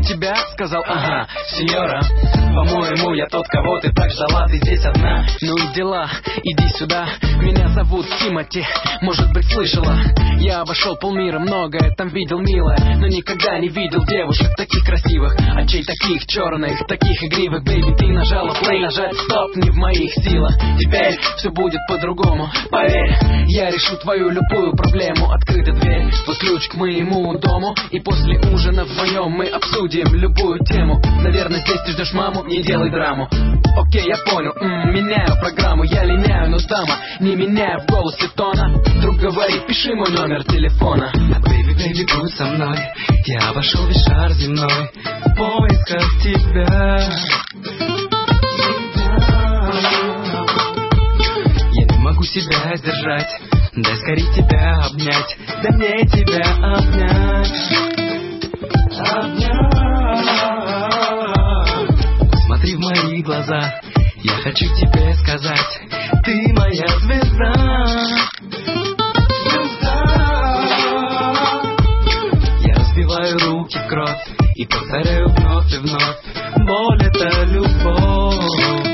тебя? Сказал, ага, сеньора. По-моему, я тот, кого ты так ждала, ты здесь одна. Ну и дела, иди сюда. Меня зовут Тимати, может быть слышала. Я обошел полмира, многое там видел, милая, но никогда не видел девушек таких красивых, очей таких черных, таких игривых. Бэйби, ты нажала плей, нажать стоп не в моих силах. Теперь все будет по-другому, поверь. Я решу твою любую проблему. Открыта дверь, вот ключ к моему дому. И после ужина вдвоем мы обсудим любую тему. Наверное, здесь ты ждешь маму, не делай драму. Окей, я понял, меняю программу. Я линяю, но дама, не меняя в голосе тона. Друг говорит, пиши мой номер телефона. Бэйби, бэйби, будь со мной. Я обошел весь шар земной в поисках тебя. Я не могу себя сдержать, дай скорей тебя обнять, дай мне тебя обнять. Смотри в мои глаза, я хочу тебе сказать, ты моя звезда. Я разбиваю руки в кровь и повторяю вновь и вновь: боль — это любовь.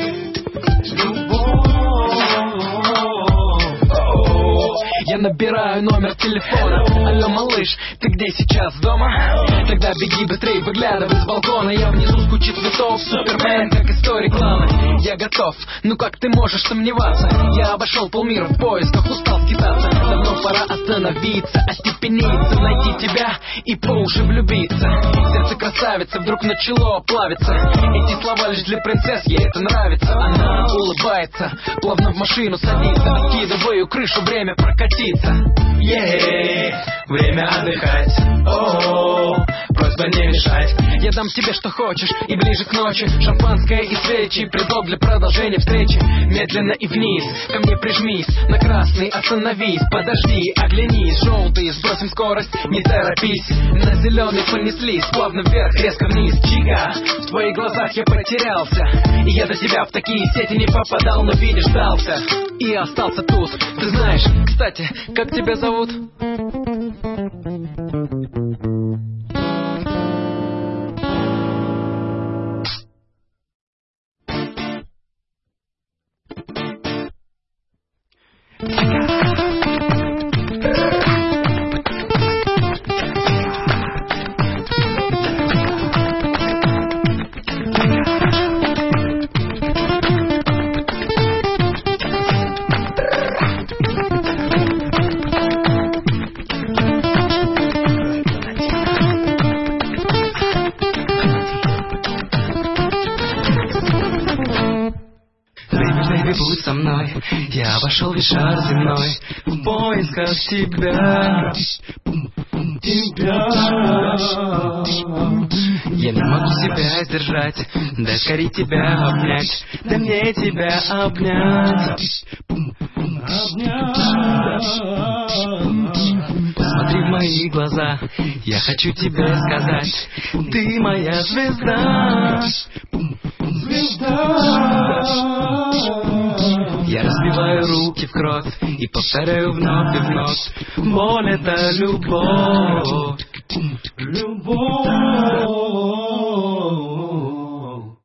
Я набираю номер телефона. Алло, малыш, ты где сейчас, дома? Тогда беги быстрей, выглядывай с балкона. Я внизу с кучей цветов, Супермен, как из той рекламы. Я готов, ну как ты можешь сомневаться? Я обошел полмира в поисках, устал скитаться. Давно пора остановиться, остепениться, найти тебя и по уши влюбиться. Сердце красавицы вдруг начало плавиться. Эти слова лишь для принцесс, ей это нравится. Она улыбается, плавно в машину садится. Откидываю крышу, время прокатиться. Время отдыхать. О-о-о, просьба не мешать. Я дам тебе что хочешь и ближе к ночи. Шампанское и свечи, предлог для продолжения встречи. Медленно и вниз, ко мне прижмись. На красный остановись, подожди, оглянись. Желтый, сбросим скорость, не торопись. На зеленый понеслись, плавно вверх, резко вниз. Чика, в твоих глазах я потерялся. И я до тебя в такие сети не попадал, но видишь, сдался и остался тут. Ты знаешь, кстати, как тебя зовут? Будь со мной, я обошел весь шар земной в поисках тебя. Я не могу себя сдержать, дай скорей тебя обнять, дай мне тебя обнять. Посмотри в мои глаза, я хочу тебе сказать, ты моя звезда. Я разбиваю руки в кровь и повторяю вновь и вновь: боль — это любовь. Любовь.